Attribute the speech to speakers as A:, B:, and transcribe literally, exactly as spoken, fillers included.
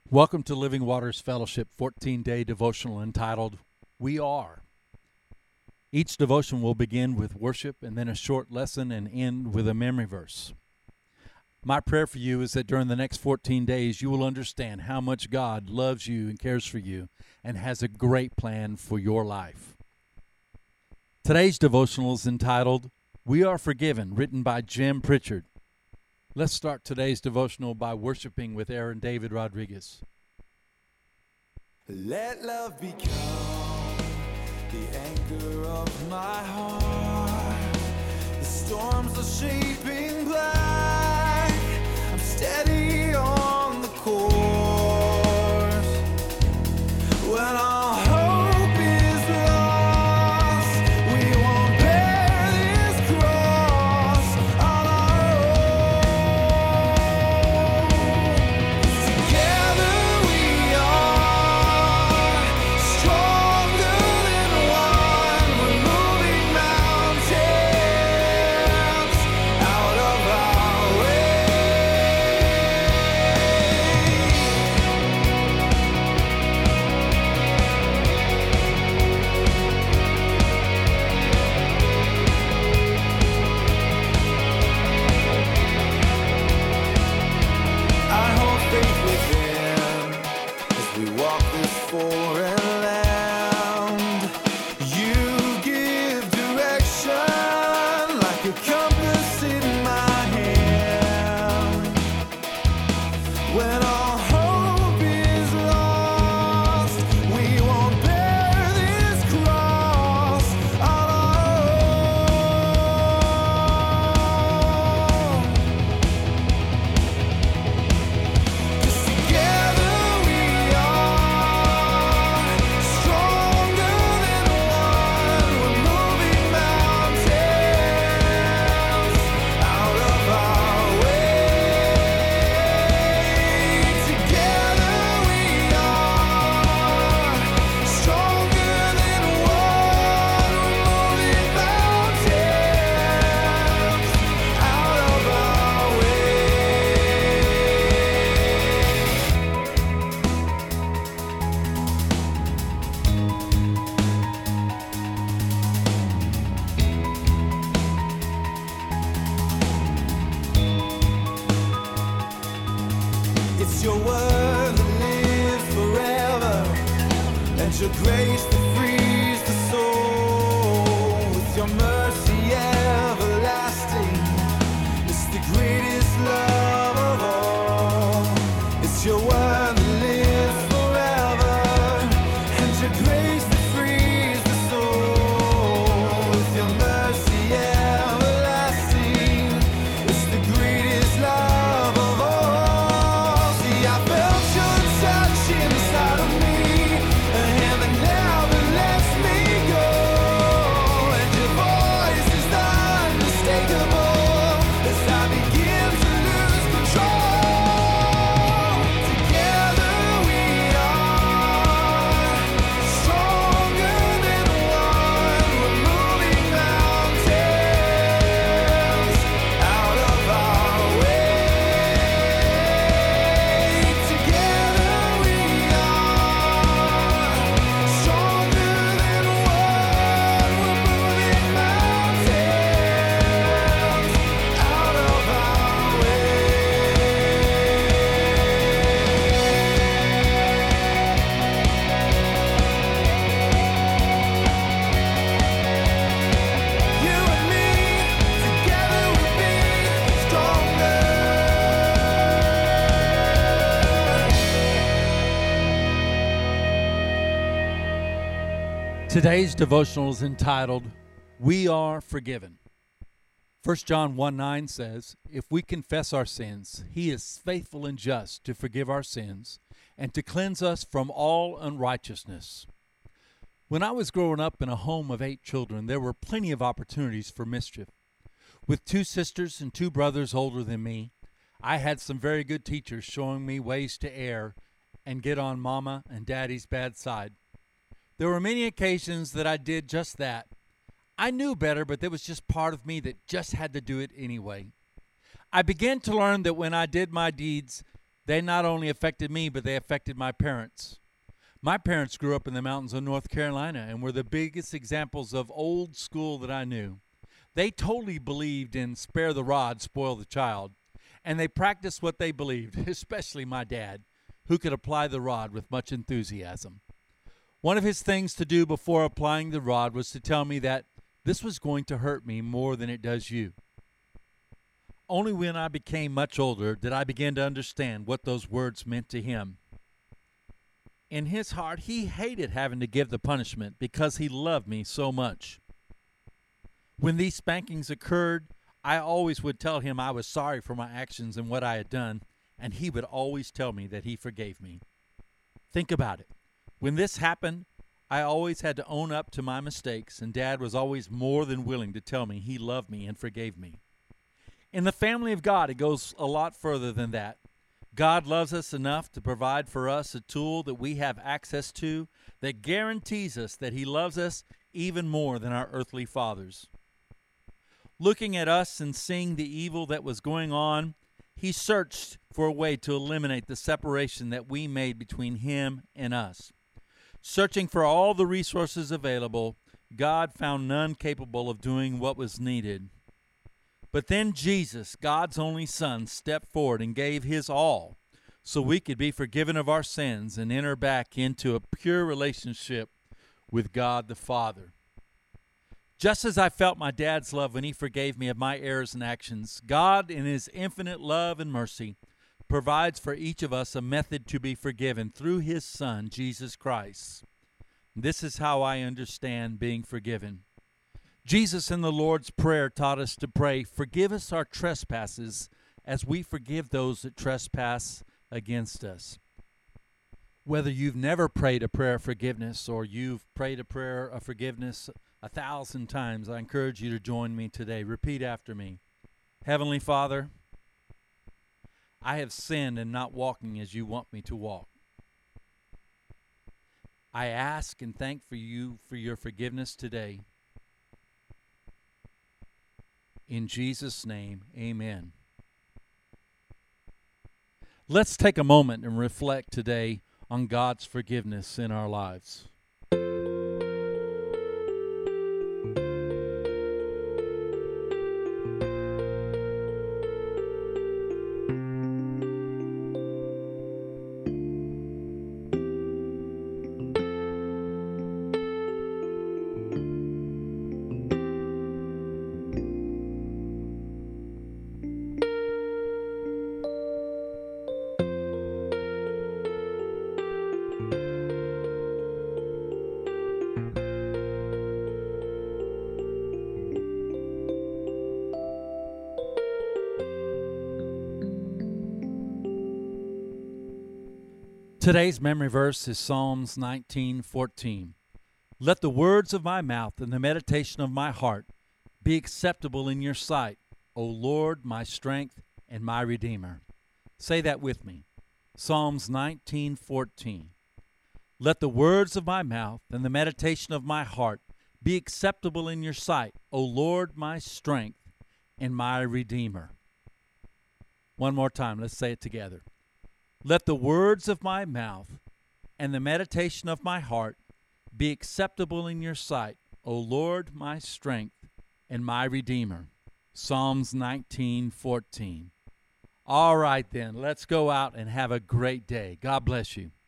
A: Welcome to Living Waters Fellowship fourteen-day devotional entitled, We Are. Each devotion will begin with worship and then a short lesson and end with a memory verse. My prayer for you is that during the next fourteen days you will understand how much God loves you and cares for you and has a great plan for your life. Today's devotional is entitled, We Are Forgiven, written by Jim Pritchard. Let's start today's devotional by worshiping with Aaron David Rodriguez.
B: Let love become the anchor of my heart. The storms are shaping black. I'm steady on the course. When all hope is lost, we won't bear this cross on our own. Together we are stronger than one. We're moving mountains out of our way. I hold faith within as we walk this foreign land. You give direction like a compass in my hand. When all hope is lost, we won't bear this cross on our own. 'Cause together we are stronger than one. We're moving mountains out of our way. Together we are stronger than one. We're moving mountains out of our way. It's your word that lives forever, and your grace that frees the soul. With your mercy everlasting, it's the greatest love of all. It's your word that lives forever, and your grace that frees the soul. With your mercy everlasting, it's the greatest love of all. See, I felt your touch inside of me, a hand that never lets me go. And your voice is unmistakable as I begin to lose control. Together we are stronger than one. We're moving mountains out of our way. Together we are stronger than one. We're moving mountains out of our way. You and me, together we'll be stronger.
A: Today's devotional is entitled, We Are Forgiven. First John one nine says, If we confess our sins, he is faithful and just to forgive our sins and to cleanse us from all unrighteousness. When I was growing up in a home of eight children, there were plenty of opportunities for mischief. With two sisters and two brothers older than me, I had some very good teachers showing me ways to err and get on Mama and Daddy's bad side. There were many occasions that I did just that. I knew better, but there was just part of me that just had to do it anyway. I began to learn that when I did my deeds, They not only affected me, but they affected my parents. My parents grew up in the mountains of North Carolina and were the biggest examples of old school that I knew. They totally believed in spare the rod, spoil the child, and they practiced what they believed, especially my dad, who could apply the rod with much enthusiasm. One of his things to do before applying the rod was to tell me that this was going to hurt me more than it does you. Only when I became much older did I begin to understand what those words meant to him. In his heart, he hated having to give the punishment because he loved me so much. When these spankings occurred, I always would tell him I was sorry for my actions and what I had done, and he would always tell me that he forgave me. Think about it. When this happened, I always had to own up to my mistakes, and Dad was always more than willing to tell me he loved me and forgave me. In the family of God, it goes a lot further than that. God loves us enough to provide for us a tool that we have access to that guarantees us that he loves us even more than our earthly fathers. Looking at us and seeing the evil that was going on, he searched for a way to eliminate the separation that we made between him and us. Searching for all the resources available, God found none capable of doing what was needed. But then Jesus, God's only Son, stepped forward and gave his all so we could be forgiven of our sins and enter back into a pure relationship with God the Father. Just as I felt my dad's love when he forgave me of my errors and actions, God, in his infinite love and mercy, provides for each of us a method to be forgiven through his Son, Jesus Christ. This is how I understand being forgiven. Jesus in the Lord's Prayer taught us to pray, "Forgive us our trespasses as we forgive those that trespass against us." Whether you've never prayed a prayer of forgiveness or you've prayed a prayer of forgiveness a thousand times, I encourage you to join me today. Repeat after me. Heavenly Father, I have sinned in not walking as you want me to walk. I ask and thank for you for your forgiveness today. In Jesus' name, amen. Let's take a moment and reflect today on God's forgiveness in our lives. Today's memory verse is Psalms nineteen fourteen. Let the words of my mouth and the meditation of my heart be acceptable in your sight, O Lord, my strength and my Redeemer. Say that with me. Psalms nineteen fourteen. Let the words of my mouth and the meditation of my heart be acceptable in your sight, O Lord, my strength and my Redeemer. One more time. Let's say it together. Let the words of my mouth and the meditation of my heart be acceptable in your sight, O Lord, my strength and my Redeemer. Psalms nineteen fourteen. All right, then, let's go out and have a great day. God bless you.